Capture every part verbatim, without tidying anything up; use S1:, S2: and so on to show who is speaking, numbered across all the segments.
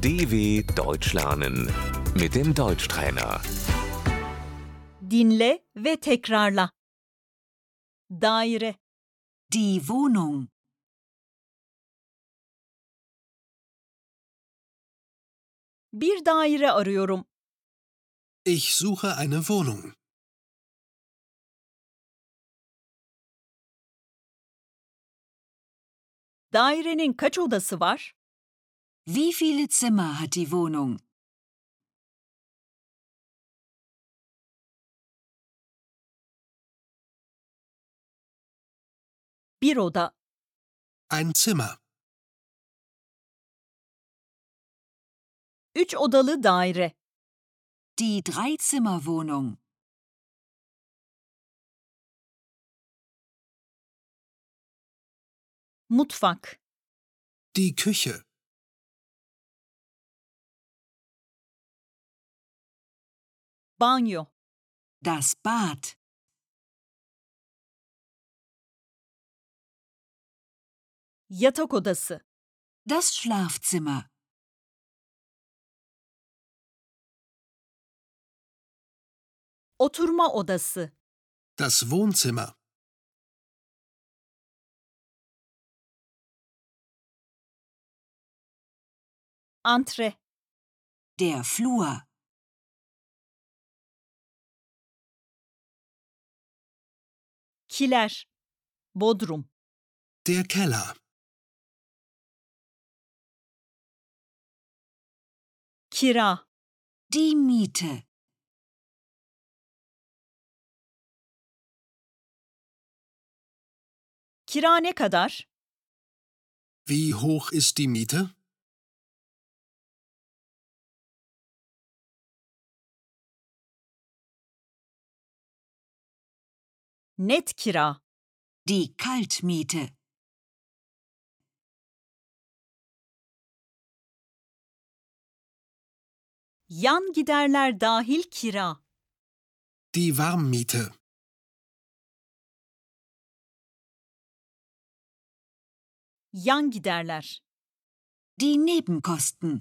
S1: D W Deutsch lernen mit dem Deutschtrainer.
S2: Dinle ve tekrarla. Daire,
S3: Die Wohnung.
S2: bir daire arıyorum.
S4: Ich suche eine Wohnung.
S2: Dairenin kaç odası var?
S3: Wie viele Zimmer hat die Wohnung?
S2: Bir oda,
S4: Ein Zimmer.
S2: üç odalı daire,
S3: Die Dreizimmerwohnung.
S2: mutfak,
S4: Die Küche.
S2: banyo,
S3: Das Bad.
S2: yatak odası,
S3: Das Schlafzimmer.
S2: oturma odası,
S4: Das Wohnzimmer.
S2: antre,
S3: Der Flur.
S2: kiler, bodrum,
S4: Der Keller.
S2: kira,
S3: Die Miete.
S2: kira ne kadar?
S4: Wie hoch ist die Miete?
S2: Net kira,
S3: Die Kaltmiete.
S2: yan giderler dahil kira,
S4: Die Warmmiete.
S2: yan giderler,
S3: Die Nebenkosten.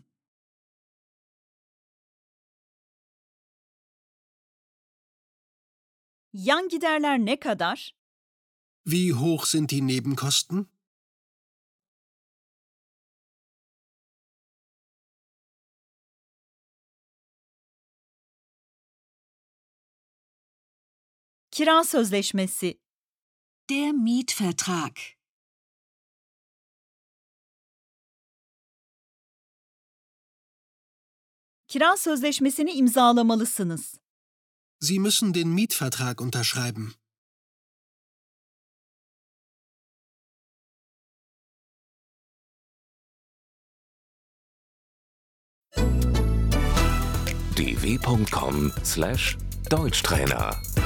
S2: yan giderler ne kadar?
S4: Wie hoch sind die Nebenkosten?
S2: Kira sözleşmesi,
S3: Der Mietvertrag.
S2: kira sözleşmesini imzalamalısınız.
S4: Sie müssen den Mietvertrag unterschreiben.
S1: d w punkt com slash Deutschtrainer